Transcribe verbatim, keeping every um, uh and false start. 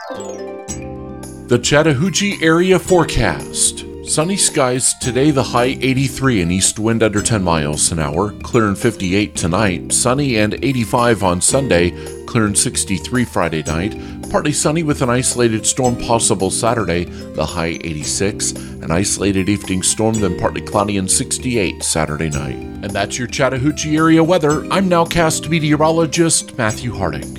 The Chattahoochee area forecast. Sunny skies today, the high eighty-three and east wind under ten miles an hour, clear and fifty-eight tonight, sunny and eighty-five on Sunday, clear and sixty-three Friday night, partly sunny with an isolated storm possible Saturday, the high eighty-six, an isolated evening storm, then partly cloudy and sixty-eight Saturday night. And that's your Chattahoochee area weather. I'm Nowcast meteorologist Matthew Harding.